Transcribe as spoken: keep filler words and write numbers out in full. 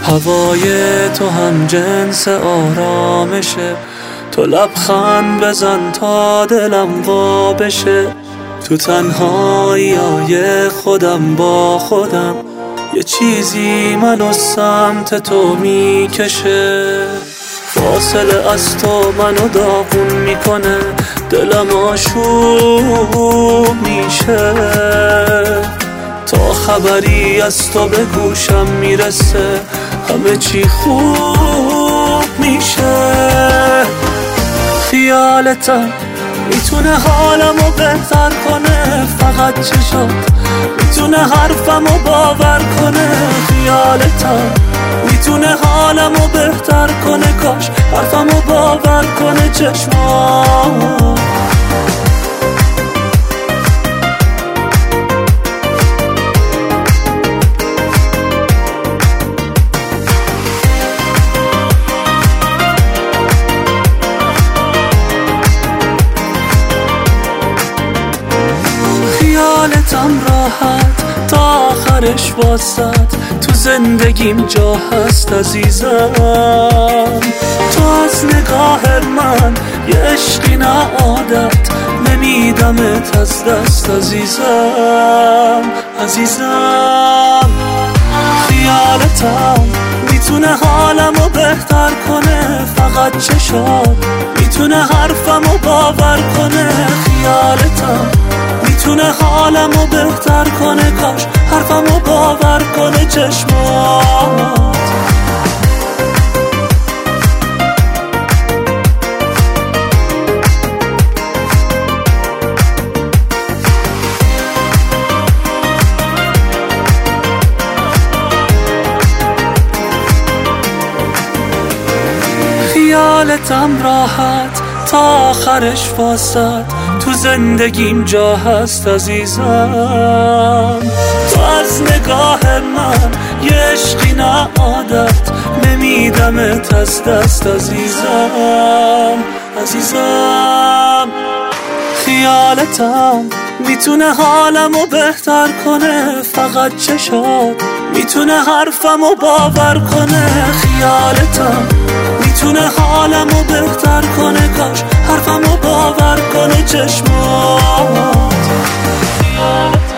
هوای تو هم جنس آرامشه، تو لبخند بزن تا دلم وا بشه. تو تنهایی های خودم با خودم، یه چیزی منو سمت تو میکشه. فاصله از تو منو داغون میکنه، دلم آشوب میشه. تا خبری از تو به گوشم میرسه، همه چی خوب میشه. خیالتم میتونه حالمو بهتر کنه، فقط چشات میتونه حرفمو باور کنه. خیالتم میتونه حالمو بهتر کنه، کاش حرفمو باور کنه چشمات. خیالتم راحت تا آخرش واسط، تو زندگیم جا هست عزیزم. تو از نگاه من یه عشقی نه عادت، نمیدمت از دست عزیزم عزیزم. خیالتم میتونه حالمو بهتر کنه، فقط چشات میتونه حرفمو باور کنه. خیالتم میتونه حالمو بهتر کنه، کاش حرفمو باور کنه چشمات. خیالتم راحت تا آخرش واسط، تو زندگیم جا هست عزیزم. تو از نگاه من یه عشقی نه عادت، نمیدمت از دست عزیزم عزیزم. خیالتم میتونه حالمو بهتر کنه، فقط چشات میتونه حرفمو باور کنه. خیالتم میتونه حالمو بهتر کنه، کاش حرفمو باور کنه چشمات.